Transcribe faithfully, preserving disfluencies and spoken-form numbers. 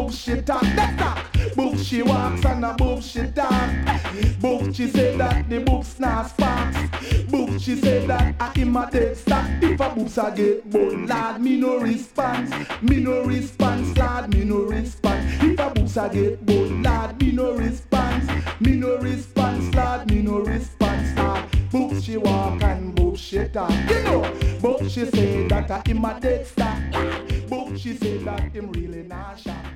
bullshit talk. That's that. Book she walks and a book she talk. Book she say that the books not sparks. Book she say that I imitate stock. If a books a get bold, lad me no response. Me no response, lad me no response. If a books a get bold, lad me no response. Me no response, lad me no response, lad. Book she walk and book she talk. You know, book she say that I imitate stock. Book she say that him really not sharp.